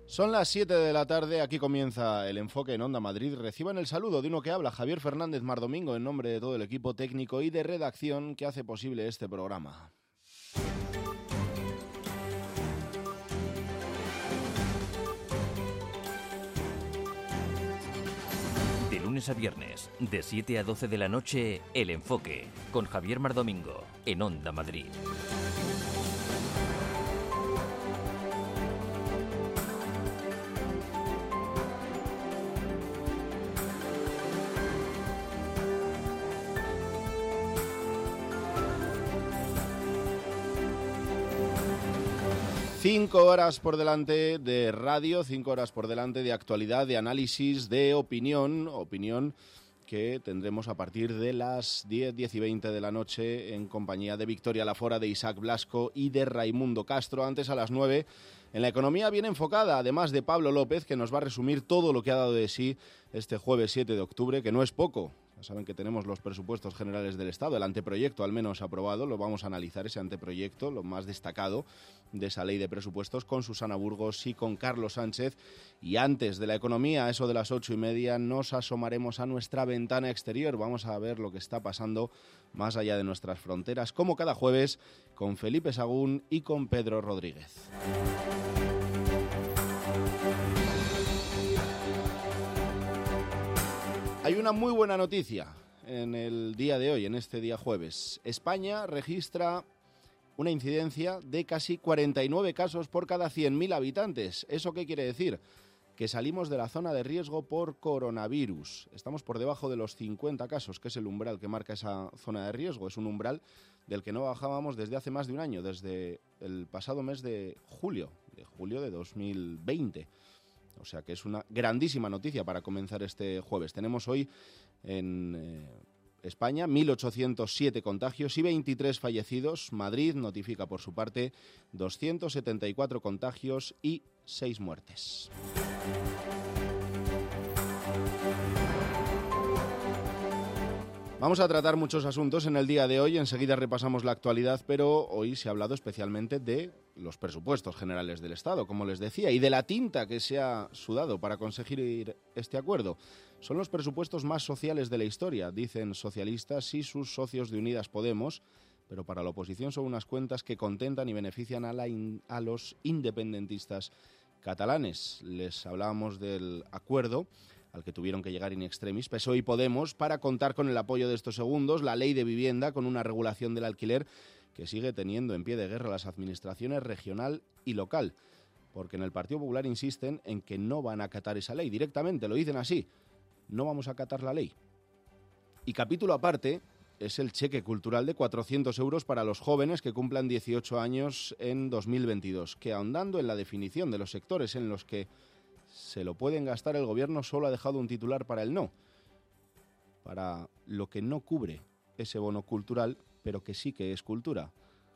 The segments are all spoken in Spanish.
Son las 7 de la tarde, aquí comienza el Enfoque en Onda Madrid. Reciban el saludo de uno que habla, Javier Fernández Mardomingo, en nombre de todo el equipo técnico y de redacción que hace posible este programa. De lunes a viernes, de 7 a 12 de la noche, El Enfoque, con Javier Mardomingo, en Onda Madrid. Cinco horas por delante de radio, 5 horas por delante de actualidad, de análisis, de opinión que tendremos a partir de las 10, 10 y 20 de la noche en compañía de Victoria Lafora, de Isaac Blasco y de Raimundo Castro. Antes, a las 9, en la economía bien enfocada, además de Pablo López, que nos va a resumir todo lo que ha dado de sí este jueves 7 de octubre, que no es poco. Ya saben que tenemos los presupuestos generales del Estado, el anteproyecto al menos aprobado, lo vamos a analizar, ese anteproyecto, lo más destacado de esa ley de presupuestos, con Susana Burgos y con Carlos Sánchez. Y antes de la economía, a eso de las 8:30, nos asomaremos a nuestra ventana exterior. Vamos a ver lo que está pasando más allá de nuestras fronteras, como cada jueves, con Felipe Sagún y con Pedro Rodríguez. Hay una muy buena noticia en el día de hoy, en este día jueves. España registra una incidencia de casi 49 casos por cada 100.000 habitantes. ¿Eso qué quiere decir? Que salimos de la zona de riesgo por coronavirus. Estamos por debajo de los 50 casos, que es el umbral que marca esa zona de riesgo. Es un umbral del que no bajábamos desde hace más de un año, desde el pasado mes de julio de 2020. O sea que es una grandísima noticia para comenzar este jueves. Tenemos hoy en España 1.807 contagios y 23 fallecidos. Madrid notifica por su parte 274 contagios y 6 muertes. Vamos a tratar muchos asuntos en el día de hoy, enseguida repasamos la actualidad, pero hoy se ha hablado especialmente de los presupuestos generales del Estado, como les decía, y de la tinta que se ha sudado para conseguir este acuerdo. Son los presupuestos más sociales de la historia, dicen socialistas y sus socios de Unidas Podemos, pero para la oposición son unas cuentas que contentan y benefician a los independentistas catalanes. Les hablábamos del acuerdo al que tuvieron que llegar in extremis PSOE y Podemos para contar con el apoyo de estos segundos, la ley de vivienda con una regulación del alquiler que sigue teniendo en pie de guerra las administraciones regional y local, porque en el Partido Popular insisten en que no van a acatar esa ley, directamente lo dicen así, no vamos a acatar la ley. Y capítulo aparte es el cheque cultural de 400 euros para los jóvenes que cumplan 18 años en 2022, que ahondando en la definición de los sectores en los que se lo pueden gastar, el gobierno solo ha dejado un titular para el no, para lo que no cubre ese bono cultural, pero que sí que es cultura.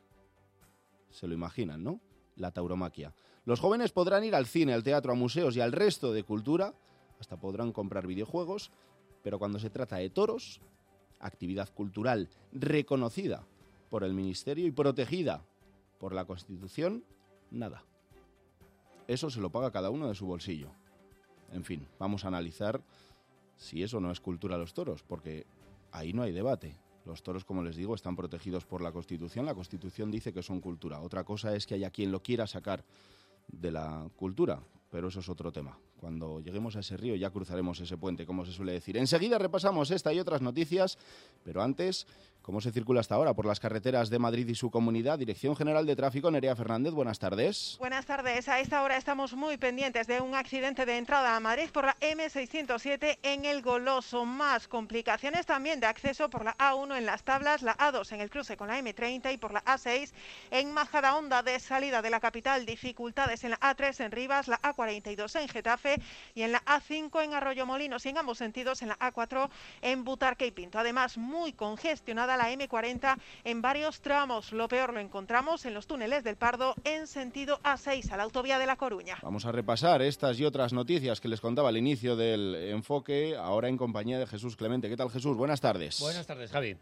Se lo imaginan, ¿no? La tauromaquia. Los jóvenes podrán ir al cine, al teatro, a museos y al resto de cultura, hasta podrán comprar videojuegos, pero cuando se trata de toros, actividad cultural reconocida por el Ministerio y protegida por la Constitución, nada. Eso se lo paga cada uno de su bolsillo. En fin, vamos a analizar si eso no es cultura a los toros, porque ahí no hay debate. Los toros, como les digo, están protegidos por la Constitución. La Constitución dice que son cultura. Otra cosa es que haya quien lo quiera sacar de la cultura, pero eso es otro tema. Cuando lleguemos a ese río ya cruzaremos ese puente, como se suele decir. Enseguida repasamos esta y otras noticias, pero antes, ¿cómo se circula hasta ahora por las carreteras de Madrid y su comunidad? Dirección General de Tráfico, Nerea Fernández, buenas tardes. Buenas tardes. A esta hora estamos muy pendientes de un accidente de entrada a Madrid por la M607 en El Goloso. Más complicaciones también de acceso por la A1 en Las Tablas, la A2 en el cruce con la M30 y por la A6 en Majadahonda de salida de la capital. Dificultades en la A3 en Rivas, la A42 en Getafe y en la A5 en Arroyomolinos y en ambos sentidos en la A4 en Butarque y Pinto. Además, muy congestionada la M40 en varios tramos. Lo peor lo encontramos en los túneles del Pardo en sentido A6 a la autovía de La Coruña. Vamos a repasar estas y otras noticias que les contaba al inicio del enfoque, ahora en compañía de Jesús Clemente. ¿Qué tal, Jesús? Buenas tardes. Buenas tardes, Javi.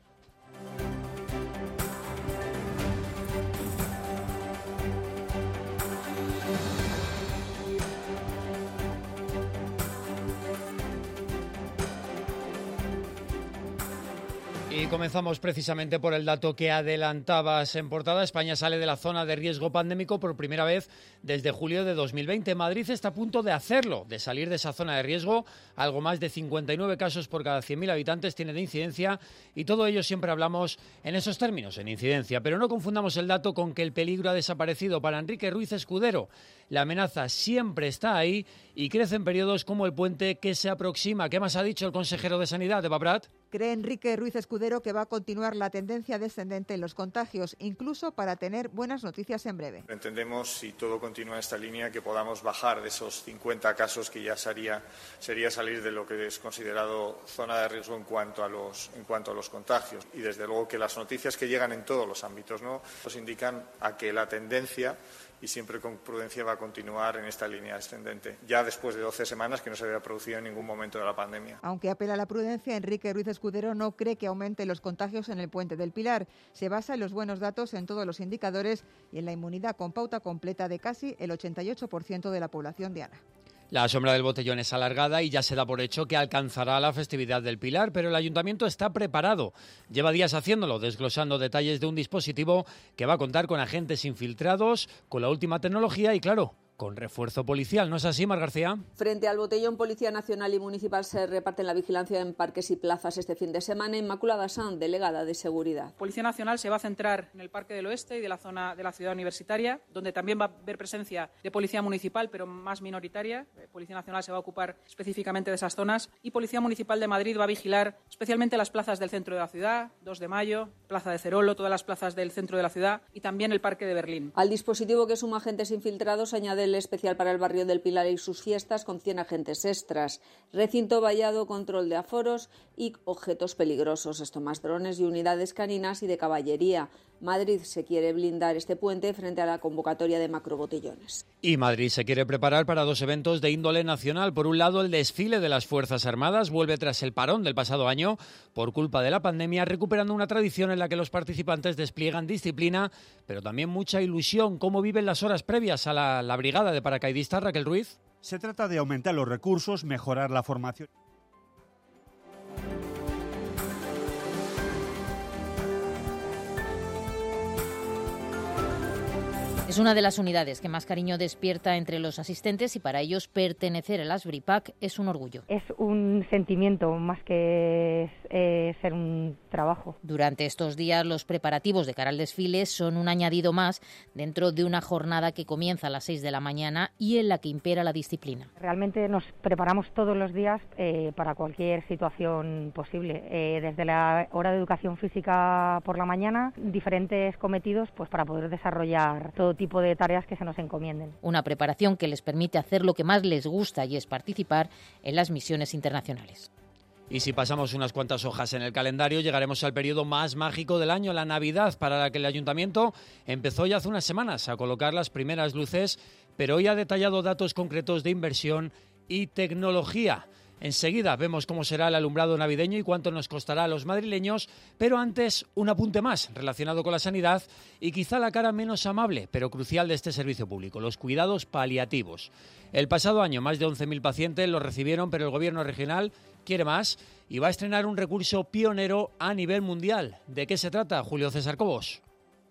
Y comenzamos precisamente por el dato que adelantabas en portada. España sale de la zona de riesgo pandémico por primera vez desde julio de 2020. Madrid está a punto de hacerlo, de salir de esa zona de riesgo. Algo más de 59 casos por cada 100.000 habitantes tiene de incidencia y todo ello siempre hablamos en esos términos, en incidencia. Pero no confundamos el dato con que el peligro ha desaparecido. Para Enrique Ruiz Escudero, la amenaza siempre está ahí y crece en periodos como el puente que se aproxima. ¿Qué más ha dicho el consejero de Sanidad, Eva Prat? Cree Enrique Ruiz Escudero que va a continuar la tendencia descendente en los contagios, incluso para tener buenas noticias en breve. Entendemos, si todo continúa en esta línea, que podamos bajar de esos 50 casos que ya sería salir de lo que es considerado zona de riesgo en cuanto a los contagios. Y desde luego que las noticias que llegan en todos los ámbitos, ¿no?, nos indican a que la tendencia, y siempre con prudencia, va a continuar en esta línea descendente, ya después de 12 semanas que no se había producido en ningún momento de la pandemia. Aunque apela a la prudencia, Enrique Ruiz Escudero no cree que aumenten los contagios en el Puente del Pilar. Se basa en los buenos datos en todos los indicadores y en la inmunidad con pauta completa de casi el 88% de la población diana. La sombra del botellón es alargada y ya se da por hecho que alcanzará la festividad del Pilar, pero el Ayuntamiento está preparado. Lleva días haciéndolo, desglosando detalles de un dispositivo que va a contar con agentes infiltrados, con la última tecnología y, claro, con refuerzo policial. ¿No es así, Mar García? Frente al botellón, Policía Nacional y Municipal se reparten la vigilancia en parques y plazas este fin de semana. Inmaculada Sanz, delegada de Seguridad. Policía Nacional se va a centrar en el Parque del Oeste y de la zona de la Ciudad Universitaria, donde también va a haber presencia de Policía Municipal, pero más minoritaria. Policía Nacional se va a ocupar específicamente de esas zonas. Y Policía Municipal de Madrid va a vigilar especialmente las plazas del centro de la ciudad, 2 de Mayo, Plaza de Cerolo, todas las plazas del centro de la ciudad y también el Parque de Berlín. Al dispositivo que suma agentes infiltrados añade el especial para el barrio del Pilar y sus fiestas con 100 agentes extras, recinto vallado, control de aforos y objetos peligrosos, esto más drones y unidades caninas y de caballería. Madrid se quiere blindar este puente frente a la convocatoria de macrobotellones. Y Madrid se quiere preparar para 2 eventos de índole nacional. Por un lado, el desfile de las Fuerzas Armadas vuelve tras el parón del pasado año por culpa de la pandemia, recuperando una tradición en la que los participantes despliegan disciplina, pero también mucha ilusión. ¿Cómo viven las horas previas a la brigada de paracaidistas, Raquel Ruiz? Se trata de aumentar los recursos, mejorar la formación. Es una de las unidades que más cariño despierta entre los asistentes y para ellos pertenecer a las BRIPAC es un orgullo. Es un sentimiento más que ser un trabajo. Durante estos días los preparativos de cara al desfile son un añadido más dentro de una jornada que comienza a las 6 de la mañana y en la que impera la disciplina. Realmente nos preparamos todos los días para cualquier situación posible. Desde la hora de educación física por la mañana, diferentes cometidos pues para poder desarrollar todo tipo de tareas que se nos encomienden. Una preparación que les permite hacer lo que más les gusta y es participar en las misiones internacionales. Y si pasamos unas cuantas hojas en el calendario, llegaremos al periodo más mágico del año, la Navidad, para la que el Ayuntamiento empezó ya hace unas semanas a colocar las primeras luces, pero hoy ha detallado datos concretos de inversión y tecnología. Enseguida vemos cómo será el alumbrado navideño y cuánto nos costará a los madrileños, pero antes un apunte más relacionado con la sanidad y quizá la cara menos amable, pero crucial de este servicio público, los cuidados paliativos. El pasado año más de 11.000 pacientes los recibieron, pero el Gobierno regional quiere más y va a estrenar un recurso pionero a nivel mundial. ¿De qué se trata, Julio César Cobos?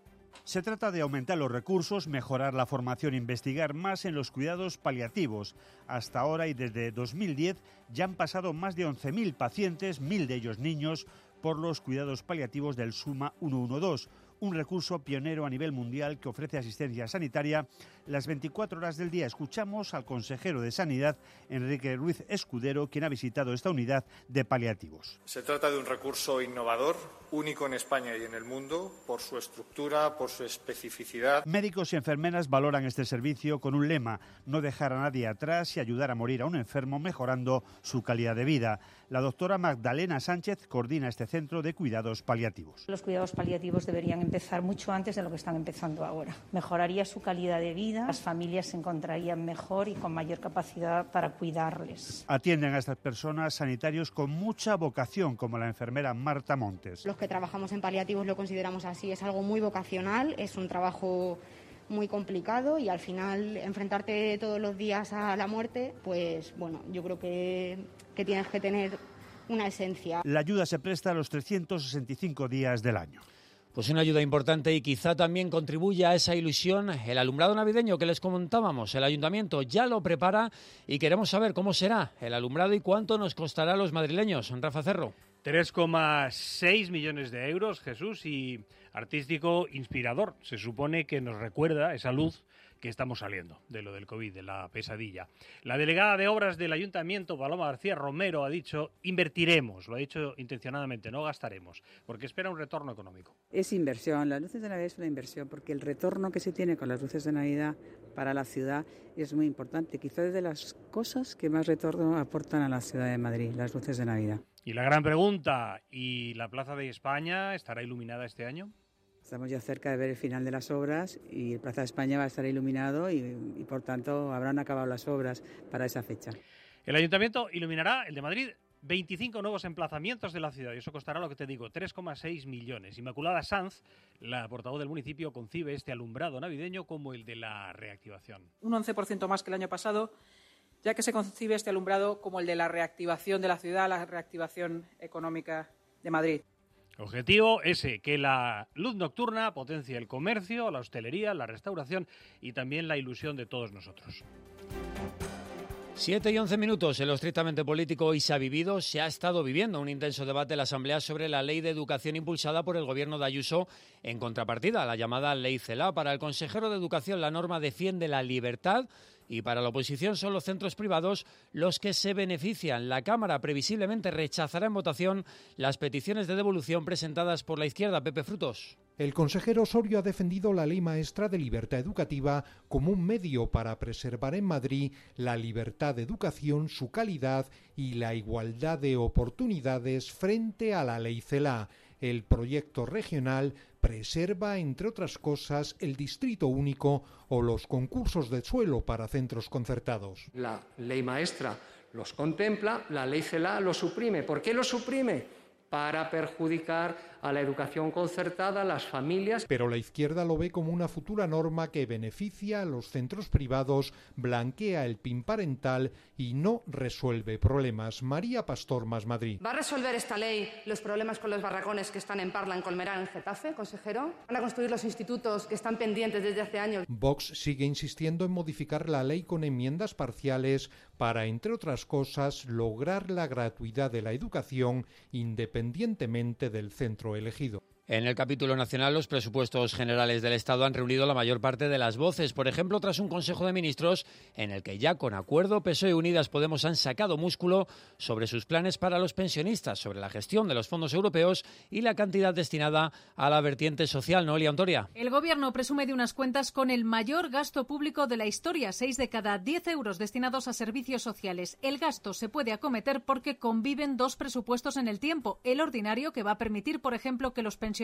Se trata de aumentar los recursos, mejorar la formación e investigar más en los cuidados paliativos. Hasta ahora y desde 2010 ya han pasado más de 11.000 pacientes, 1.000 de ellos niños, por los cuidados paliativos del SUMA 112, un recurso pionero a nivel mundial que ofrece asistencia sanitaria las 24 horas del día. Escuchamos al consejero de Sanidad, Enrique Ruiz Escudero, quien ha visitado esta unidad de paliativos. Se trata de un recurso innovador, único en España y en el mundo, por su estructura, por su especificidad. Médicos y enfermeras valoran este servicio con un lema: no dejar a nadie atrás y ayudar a morir a un enfermo mejorando su calidad de vida. La doctora Magdalena Sánchez coordina este centro de cuidados paliativos. Los cuidados paliativos deberían empezar mucho antes de lo que están empezando ahora. Mejoraría su calidad de vida, las familias se encontrarían mejor y con mayor capacidad para cuidarles. Atienden a estas personas sanitarios con mucha vocación, como la enfermera Marta Montes. Los que trabajamos en paliativos lo consideramos así, es algo muy vocacional, es un trabajo muy complicado y al final enfrentarte todos los días a la muerte, pues bueno, yo creo que tienes que tener una esencia. La ayuda se presta a los 365 días del año. Pues una ayuda importante y quizá también contribuye a esa ilusión el alumbrado navideño que les comentábamos. El ayuntamiento ya lo prepara y queremos saber cómo será el alumbrado y cuánto nos costará a los madrileños. Rafa Cerro. 3,6 millones de euros, Jesús, y artístico inspirador. Se supone que nos recuerda esa luz que estamos saliendo de lo del COVID, de la pesadilla. La delegada de Obras del Ayuntamiento, Paloma García Romero, ha dicho invertiremos, lo ha dicho intencionadamente, no gastaremos, porque espera un retorno económico. Es inversión, las luces de Navidad es una inversión, porque el retorno que se tiene con las luces de Navidad para la ciudad es muy importante. Quizás es de las cosas que más retorno aportan a la ciudad de Madrid, las luces de Navidad. Y la gran pregunta, ¿y la Plaza de España estará iluminada este año? Estamos ya cerca de ver el final de las obras y el Plaza de España va a estar iluminado y por tanto habrán acabado las obras para esa fecha. El Ayuntamiento iluminará, el de Madrid, 25 nuevos emplazamientos de la ciudad y eso costará, lo que te digo, 3,6 millones. Inmaculada Sanz, la portavoz del municipio, concibe este alumbrado navideño como el de la reactivación. Un 11% más que el año pasado, ya que se concibe este alumbrado como el de la reactivación de la ciudad, la reactivación económica de Madrid. Objetivo ese, que la luz nocturna potencie el comercio, la hostelería, la restauración y también la ilusión de todos nosotros. 7 y 11 minutos. En lo estrictamente político hoy se ha estado viviendo un intenso debate en la Asamblea sobre la ley de educación impulsada por el gobierno de Ayuso en contrapartida a la llamada ley CELA. Para el consejero de Educación la norma defiende la libertad y para la oposición son los centros privados los que se benefician. La Cámara previsiblemente rechazará en votación las peticiones de devolución presentadas por la izquierda. Pepe Frutos. El consejero Osorio ha defendido la Ley Maestra de Libertad Educativa como un medio para preservar en Madrid la libertad de educación, su calidad y la igualdad de oportunidades frente a la Ley CELA. El proyecto regional preserva, entre otras cosas, el distrito único o los concursos de suelo para centros concertados. La Ley Maestra los contempla, la Ley CELA los suprime. ¿Por qué los suprime? Para perjudicar a la educación concertada, a las familias. Pero la izquierda lo ve como una futura norma que beneficia a los centros privados, blanquea el PIN parental y no resuelve problemas. María Pastor, Más Madrid. ¿Va a resolver esta ley los problemas con los barracones que están en Parla, en Colmenar, en Getafe, consejero? ¿Van a construir los institutos que están pendientes desde hace años? Vox sigue insistiendo en modificar la ley con enmiendas parciales para, entre otras cosas, lograr la gratuidad de la educación independientemente del centro elegido. En el capítulo nacional, los presupuestos generales del Estado han reunido la mayor parte de las voces. Por ejemplo, tras un Consejo de Ministros en el que ya con acuerdo PSOE y Unidas Podemos han sacado músculo sobre sus planes para los pensionistas, sobre la gestión de los fondos europeos y la cantidad destinada a la vertiente social. Noelia Ontoria. El Gobierno presume de unas cuentas con el mayor gasto público de la historia, 6 de cada 10 euros destinados a servicios sociales. El gasto se puede acometer porque conviven dos presupuestos en el tiempo. El ordinario, que va a permitir, por ejemplo, que los pensionistas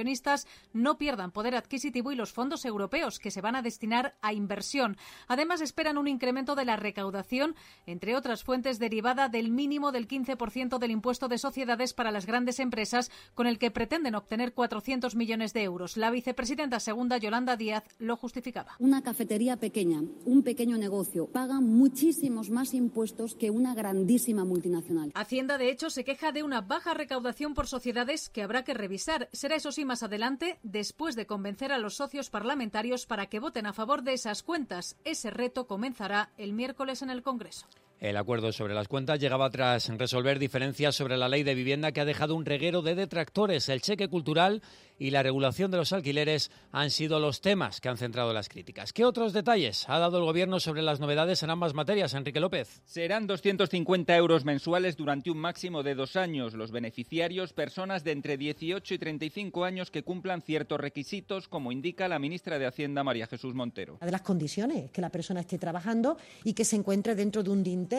no pierdan poder adquisitivo, y los fondos europeos, que se van a destinar a inversión. Además, esperan un incremento de la recaudación, entre otras fuentes, derivada del mínimo del 15% del impuesto de sociedades para las grandes empresas, con el que pretenden obtener 400 millones de euros. La vicepresidenta segunda, Yolanda Díaz, lo justificaba. Una cafetería pequeña, un pequeño negocio, paga muchísimos más impuestos que una grandísima multinacional. Hacienda, de hecho, se queja de una baja recaudación por sociedades que habrá que revisar. Será, eso sí, más adelante, después de convencer a los socios parlamentarios para que voten a favor de esas cuentas. Ese reto comenzará el miércoles en el Congreso. El acuerdo sobre las cuentas llegaba tras resolver diferencias sobre la ley de vivienda, que ha dejado un reguero de detractores. El cheque cultural y la regulación de los alquileres han sido los temas que han centrado las críticas. ¿Qué otros detalles ha dado el Gobierno sobre las novedades en ambas materias? Enrique López. Serán 250 euros mensuales durante un máximo de 2 años. Los beneficiarios, personas de entre 18 y 35 años que cumplan ciertos requisitos, como indica la ministra de Hacienda, María Jesús Montero. De las condiciones, que la persona esté trabajando y que se encuentre dentro de un dintel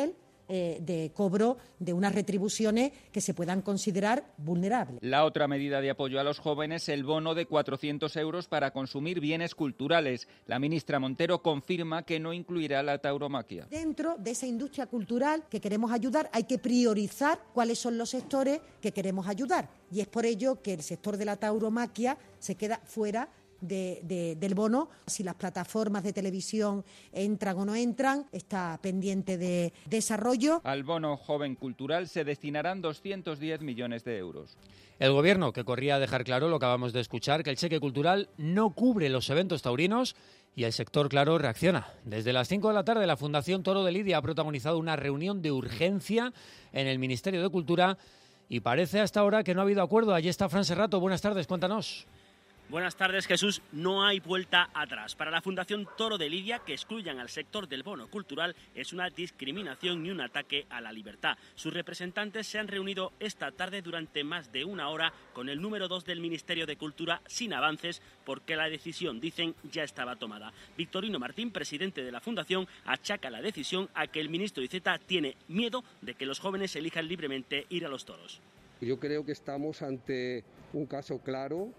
de cobro de unas retribuciones que se puedan considerar vulnerables. La otra medida de apoyo a los jóvenes, el bono de 400 euros para consumir bienes culturales. La ministra Montero confirma que no incluirá la tauromaquia. Dentro de esa industria cultural que queremos ayudar, hay que priorizar cuáles son los sectores que queremos ayudar. Y es por ello que el sector de la tauromaquia se queda fuera del bono, si las plataformas de televisión entran o no entran, está pendiente de desarrollo. Al bono joven cultural se destinarán 210 millones de euros. El Gobierno, que corría a dejar claro, lo acabamos de escuchar, que el cheque cultural no cubre los eventos taurinos, y el sector, claro, reacciona. Desde las 5 de la tarde, la Fundación Toro de Lidia ha protagonizado una reunión de urgencia en el Ministerio de Cultura y parece hasta ahora que no ha habido acuerdo. Allí está Fran Serrato. Buenas tardes, cuéntanos. Buenas tardes, Jesús. No hay vuelta atrás. Para la Fundación Toro de Lidia, que excluyan al sector del bono cultural es una discriminación y un ataque a la libertad. Sus representantes se han reunido esta tarde durante más de una hora con el número 2 del Ministerio de Cultura sin avances porque la decisión, dicen, ya estaba tomada. Victorino Martín, presidente de la Fundación, achaca la decisión a que el ministro Iceta tiene miedo de que los jóvenes elijan libremente ir a los toros. Yo creo que estamos ante un caso claro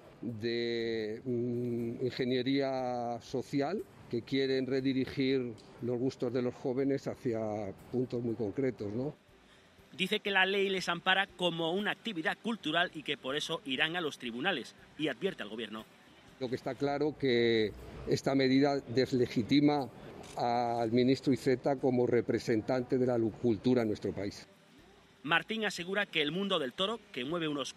de ingeniería social que quieren redirigir los gustos de los jóvenes hacia puntos muy concretos, ¿no? Dice que la ley les ampara como una actividad cultural y que por eso irán a los tribunales, y advierte al Gobierno. Lo que está claro que esta medida deslegitima al ministro Iceta como representante de la cultura en nuestro país. Martín asegura que el mundo del toro, que mueve unos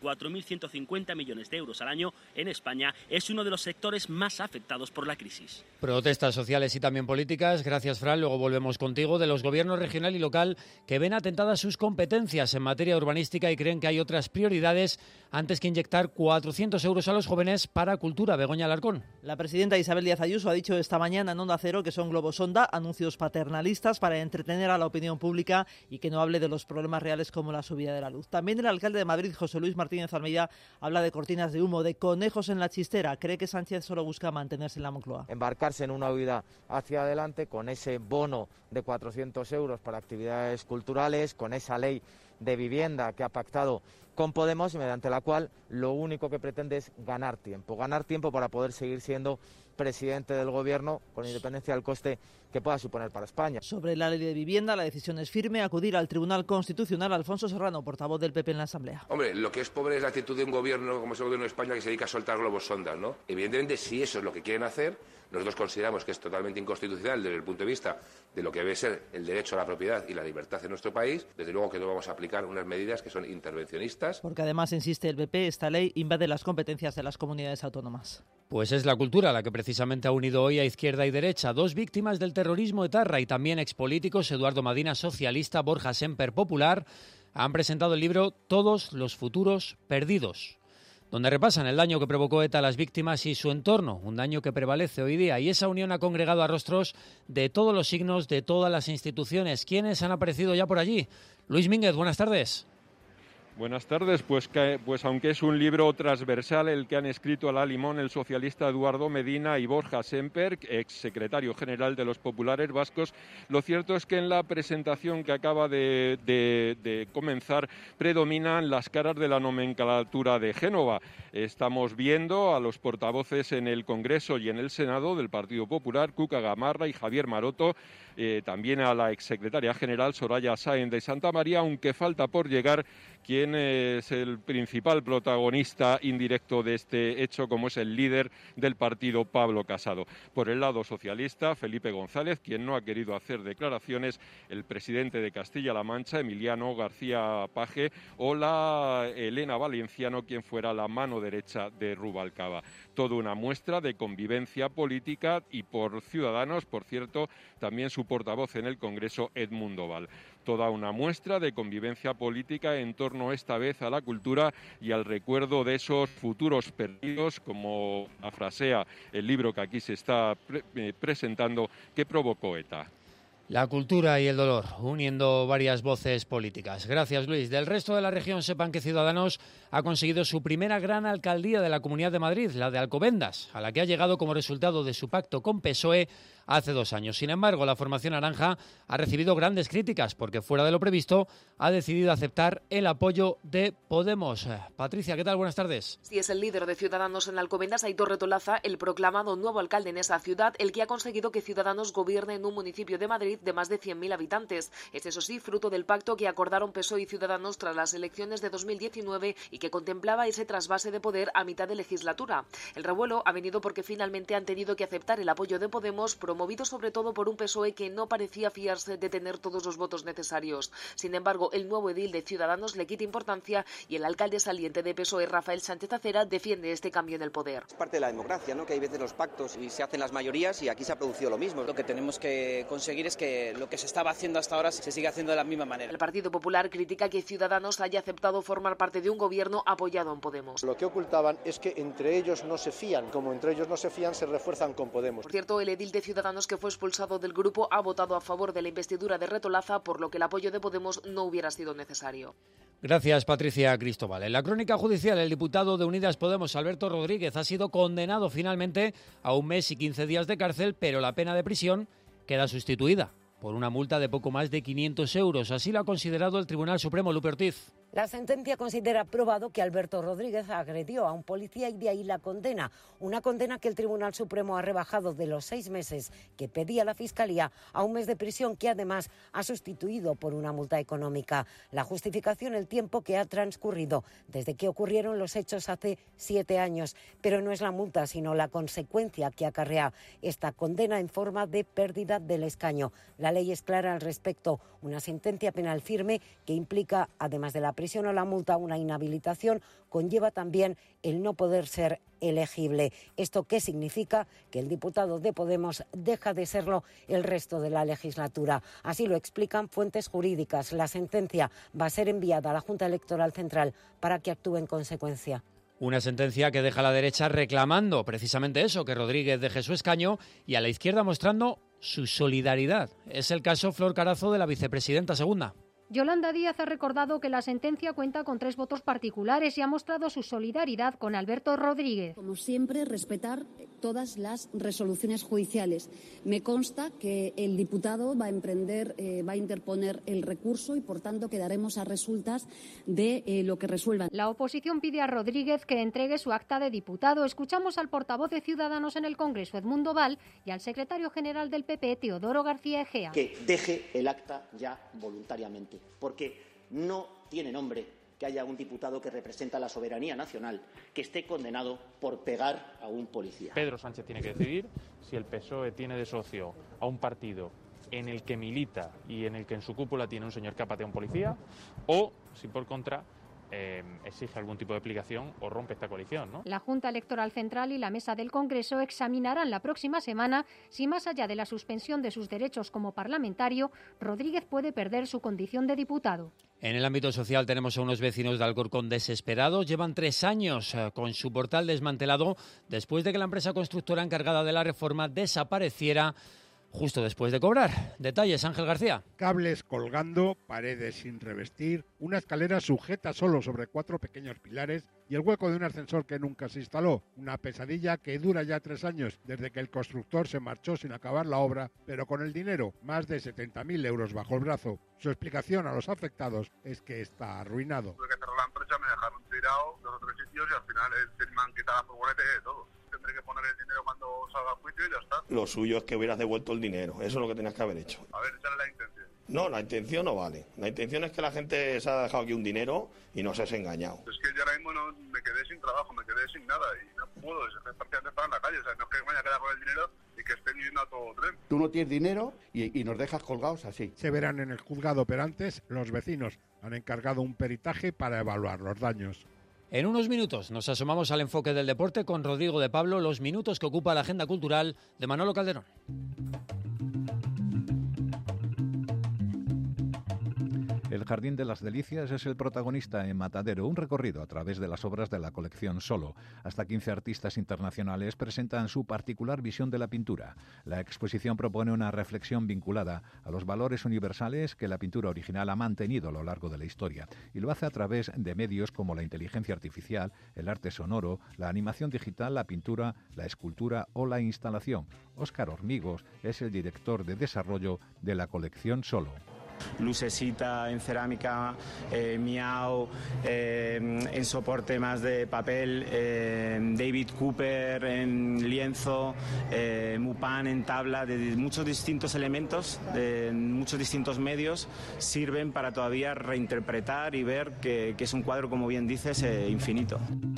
4.150 millones de euros al año en España, es uno de los sectores más afectados por la crisis. Protestas sociales y también políticas, gracias Fran, luego volvemos contigo, de los gobiernos regional y local que ven atentadas sus competencias en materia urbanística y creen que hay otras prioridades antes que inyectar 400 euros a los jóvenes para cultura. Begoña Alarcón. La presidenta Isabel Díaz Ayuso ha dicho esta mañana en Onda Cero que son globos sonda, anuncios paternalistas para entretener a la opinión pública y que no hable de los problemas reales como la subida de la luz. También el alcalde de Madrid, José Luis Martínez Almeida, habla de cortinas de humo, de conejos en la chistera. Cree que Sánchez solo busca mantenerse en la Moncloa. Embarcarse en una huida hacia adelante con ese bono de 400 euros para actividades culturales, con esa ley de vivienda que ha pactado con Podemos y mediante la cual lo único que pretende es ganar tiempo para poder seguir siendo presidente del Gobierno con independencia del coste que pueda suponer para España. Sobre la ley de vivienda, la decisión es firme, acudir al Tribunal Constitucional. Alfonso Serrano, portavoz del PP en la Asamblea. Hombre, lo que es pobre es la actitud de un gobierno como es el Gobierno de España que se dedica a soltar globos sondas, ¿no? Evidentemente, si eso es lo que quieren hacer, nosotros consideramos que es totalmente inconstitucional desde el punto de vista de lo que debe ser el derecho a la propiedad y la libertad en nuestro país. Desde luego que no vamos a aplicar unas medidas que son intervencionistas. Porque además, insiste el PP, esta ley invade las competencias de las comunidades autónomas. Pues es la cultura la que precisamente ha unido hoy a izquierda y derecha. Dos víctimas del terrorismo etarra y también expolíticos, Eduardo Madina, socialista, Borja Semper, popular, han presentado el libro Todos los futuros perdidos, donde repasan el daño que provocó ETA a las víctimas y su entorno, un daño que prevalece hoy día. Y esa unión ha congregado a rostros de todos los signos, de todas las instituciones. ¿Quiénes han aparecido ya por allí? Luis Mínguez, buenas tardes. Buenas tardes, pues aunque es un libro transversal el que han escrito a la limón el socialista Eduardo Medina y Borja Semper, ex secretario general de los populares vascos, lo cierto es que en la presentación que acaba de comenzar predominan las caras de la nomenclatura de Génova. Estamos viendo a los portavoces en el Congreso y en el Senado del Partido Popular, Cuca Gamarra y Javier Maroto, también a la exsecretaria general Soraya Sáenz de Santa María, aunque falta por llegar quién es el principal protagonista indirecto de este hecho, como es el líder del partido, Pablo Casado. Por el lado socialista, Felipe González, quien no ha querido hacer declaraciones, el presidente de Castilla-La Mancha, Emiliano García Paje, o la Elena Valenciano, quien fuera la mano derecha de Rubalcaba. Toda una muestra de convivencia política y por Ciudadanos, por cierto, también su portavoz en el Congreso, Edmundo Val. Toda una muestra de convivencia política en torno esta vez a la cultura y al recuerdo de esos futuros perdidos, como frasea el libro que aquí se está presentando, que provocó ETA. La cultura y el dolor, uniendo varias voces políticas. Gracias, Luis. Del resto de la región, sepan que Ciudadanos ha conseguido su primera gran alcaldía de la Comunidad de Madrid, la de Alcobendas, a la que ha llegado como resultado de su pacto con PSOE hace 2 años. Sin embargo, la formación naranja ha recibido grandes críticas porque, fuera de lo previsto, ha decidido aceptar el apoyo de Podemos. Patricia, ¿qué tal? Buenas tardes. Sí, es el líder de Ciudadanos en Alcobendas, Aitor Retolaza, el proclamado nuevo alcalde en esa ciudad, el que ha conseguido que Ciudadanos gobierne en un municipio de Madrid de más de 100.000 habitantes. Es, eso sí, fruto del pacto que acordaron PSOE y Ciudadanos tras las elecciones de 2019 y que contemplaba ese trasvase de poder a mitad de legislatura. El revuelo ha venido porque finalmente han tenido que aceptar el apoyo de Podemos, promovido sobre todo por un PSOE que no parecía fiarse de tener todos los votos necesarios. Sin embargo, el nuevo edil de Ciudadanos le quita importancia y el alcalde saliente de PSOE, Rafael Sánchez Acera, defiende este cambio en el poder. Es parte de la democracia, ¿no? Que hay veces los pactos y se hacen las mayorías y aquí se ha producido lo mismo. Lo que tenemos que conseguir es que lo que se estaba haciendo hasta ahora se siga haciendo de la misma manera. El Partido Popular critica que Ciudadanos haya aceptado formar parte de un gobierno apoyado en Podemos. Lo que ocultaban es que entre ellos no se fían. Como entre ellos no se fían, se refuerzan con Podemos. Por cierto, el edil de Ciudadanos que fue expulsado del grupo ha votado a favor de la investidura de Retolaza, por lo que el apoyo de Podemos no hubiera sido necesario. Gracias, Patricia Cristóbal. En la crónica judicial, el diputado de Unidas Podemos, Alberto Rodríguez, ha sido condenado finalmente a 1 mes y 15 días de cárcel, pero la pena de prisión queda sustituida por una multa de poco más de 500 euros. Así lo ha considerado el Tribunal Supremo. Lupe Ortiz. La sentencia considera probado que Alberto Rodríguez agredió a un policía y de ahí la condena. Una condena que el Tribunal Supremo ha rebajado de los 6 meses que pedía la Fiscalía a 1 mes de prisión, que además ha sustituido por una multa económica. La justificación, el tiempo que ha transcurrido desde que ocurrieron los hechos hace 7 años. Pero no es la multa, sino la consecuencia que acarrea esta condena en forma de pérdida del escaño. La ley es clara al respecto. Una sentencia penal firme que implica, además de la prisión o la multa, una inhabilitación, conlleva también el no poder ser elegible. ¿Esto qué significa? Que el diputado de Podemos deja de serlo el resto de la legislatura. Así lo explican fuentes jurídicas. La sentencia va a ser enviada a la Junta Electoral Central para que actúe en consecuencia. Una sentencia que deja a la derecha reclamando precisamente eso, que Rodríguez deje su escaño, y a la izquierda mostrando su solidaridad. Es el caso Flor Carazo, de la vicepresidenta segunda. Yolanda Díaz ha recordado que la sentencia cuenta con 3 votos particulares y ha mostrado su solidaridad con Alberto Rodríguez. Como siempre, respetar todas las resoluciones judiciales. Me consta que el diputado va a interponer el recurso y, por tanto, quedaremos a resultas de lo que resuelvan. La oposición pide a Rodríguez que entregue su acta de diputado. Escuchamos al portavoz de Ciudadanos en el Congreso, Edmundo Val, y al secretario general del PP, Teodoro García Egea. Que deje el acta ya voluntariamente, porque no tiene nombre que haya un diputado que representa la soberanía nacional que esté condenado por pegar a un policía. Pedro Sánchez tiene que decidir si el PSOE tiene de socio a un partido en el que milita y en el que en su cúpula tiene un señor que patea a un policía, o si por contra exige algún tipo de explicación o rompe esta coalición, ¿no? La Junta Electoral Central y la Mesa del Congreso examinarán la próxima semana si, más allá de la suspensión de sus derechos como parlamentario, Rodríguez puede perder su condición de diputado. En el ámbito social tenemos a unos vecinos de Alcorcón desesperados. Llevan 3 años con su portal desmantelado después de que la empresa constructora encargada de la reforma desapareciera justo después de cobrar. Detalles, Ángel García. Cables colgando, paredes sin revestir, una escalera sujeta solo sobre 4 pequeños pilares y el hueco de un ascensor que nunca se instaló. Una pesadilla que dura ya 3 años, desde que el constructor se marchó sin acabar la obra, pero con el dinero, más de 70.000 euros bajo el brazo. Su explicación a los afectados es que está arruinado. Tuve que cerrar la empresa, me dejaron tirado 2 o 3 sitios y al final me han quitado la furgoneta y todo. Tendré que poner el dinero cuando salga a juicio y ya está. Lo suyo es que hubieras devuelto el dinero, eso es lo que tenías que haber hecho. A ver, esa es la intención. No, la intención no vale. La intención es que la gente se ha dejado aquí un dinero y no se ha engañado. Es que yo ahora mismo me quedé sin trabajo, me quedé sin nada y no puedo, prácticamente estar en la calle. O sea, no es que me vaya a quedar con el dinero y que esté viviendo a todo tren. Tú no tienes dinero y nos dejas colgados así. Se verán en el juzgado, pero antes los vecinos han encargado un peritaje para evaluar los daños. En unos minutos nos asomamos al enfoque del deporte con Rodrigo de Pablo, los minutos que ocupa la agenda cultural de Manolo El Jardín de las Delicias es el protagonista en Matadero, un recorrido a través de las obras de la colección Solo. Hasta 15 artistas internacionales presentan su particular visión de la pintura. La exposición propone una reflexión vinculada a los valores universales que la pintura original ha mantenido a lo largo de la historia, y lo hace a través de medios como la inteligencia artificial, el arte sonoro, la animación digital, la pintura, la escultura o la instalación. Óscar Hormigos es el director de desarrollo de la colección Solo. Lucecita en cerámica, miau, en soporte más de papel, David Cooper en lienzo, Mupan en tabla, de muchos distintos elementos, de muchos distintos medios, sirven para todavía reinterpretar y ver que es un cuadro, como bien dices, infinito.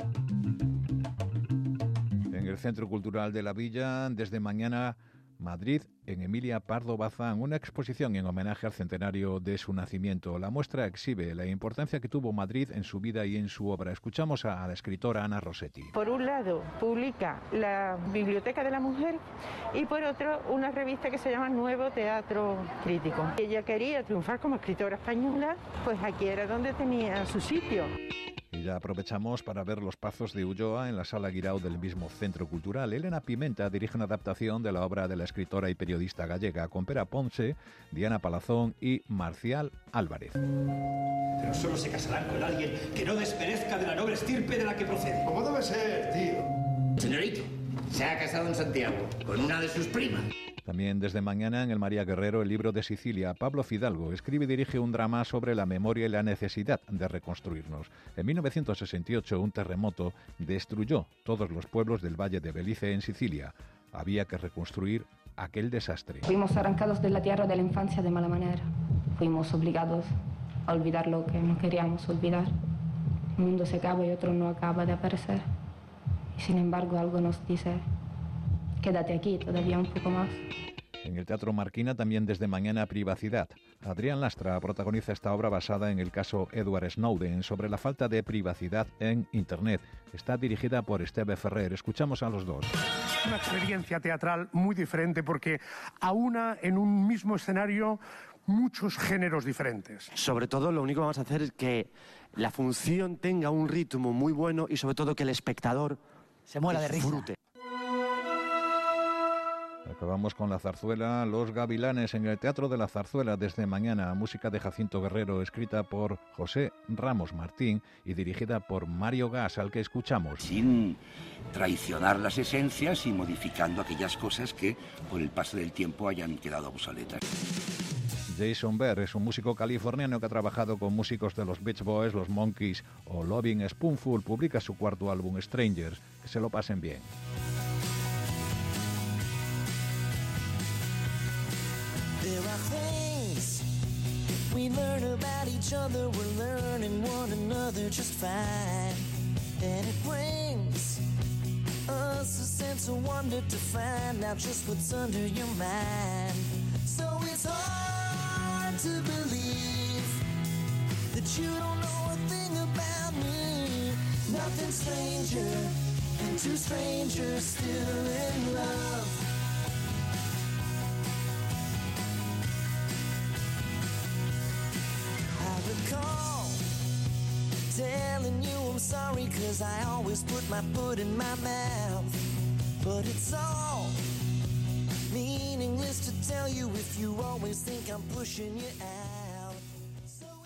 En el Centro Cultural de la Villa, desde mañana, Madrid, en Emilia Pardo Bazán, una exposición en homenaje al centenario de su nacimiento. La muestra exhibe la importancia que tuvo Madrid en su vida y en su obra. Escuchamos a la escritora Ana Rossetti. Por un lado, publica la Biblioteca de la Mujer y por otro, una revista que se llama Nuevo Teatro Crítico. Ella quería triunfar como escritora española, pues aquí era donde tenía su sitio. Y ya aprovechamos para ver los Pazos de Ulloa en la Sala Guirao del mismo Centro Cultural. Elena Pimenta dirige una adaptación de la obra de la escritora y periodista gallega con Pera Ponce, Diana Palazón y Marcial Álvarez. Pero solo se casarán con alguien que no desperezca de la noble estirpe de la que procede. ¿Cómo debe ser, tío? Señorito, se ha casado en Santiago con una de sus primas. También desde mañana en el María Guerrero, el libro de Sicilia. Pablo Fidalgo escribe y dirige un drama sobre la memoria y la necesidad de reconstruirnos. En 1968 un terremoto destruyó todos los pueblos del Valle de Belice en Sicilia. Había que reconstruir aquel desastre. Fuimos arrancados de la tierra de la infancia de mala manera. Fuimos obligados a olvidar lo que no queríamos olvidar. Un mundo se acaba y otro no acaba de aparecer. Y sin embargo algo nos dice: quédate aquí todavía un poco más. En el Teatro Marquina también desde mañana Privacidad. Adrián Lastra protagoniza esta obra basada en el caso Edward Snowden sobre la falta de privacidad en Internet. Está dirigida por Esteve Ferrer. Escuchamos a los dos. Una experiencia teatral muy diferente porque aúna en un mismo escenario muchos géneros diferentes. Sobre todo lo único que vamos a hacer es que la función tenga un ritmo muy bueno y sobre todo que el espectador se muera de risa. Disfrute. Acabamos con la zarzuela Los Gavilanes en el Teatro de la Zarzuela desde mañana. Música de Jacinto Guerrero, escrita por José Ramos Martín y dirigida por Mario Gas, al que escuchamos. Sin traicionar las esencias y modificando aquellas cosas que por el paso del tiempo hayan quedado obsoletas. Jason Behr es un músico californiano que ha trabajado con músicos de los Beach Boys, los Monkees o Loving Spoonful. Publica su cuarto álbum Strangers. Que se lo pasen bien. There are things we learn about each other, we're learning one another just fine. And it brings us a sense of wonder to find out just what's under your mind. So it's hard to believe that you don't know a thing about me. Nothing stranger than two strangers still in love. Recall telling you I'm sorry, 'cause I always put my foot in my mouth. But it's all meaningless to tell you if you always think I'm pushing you out.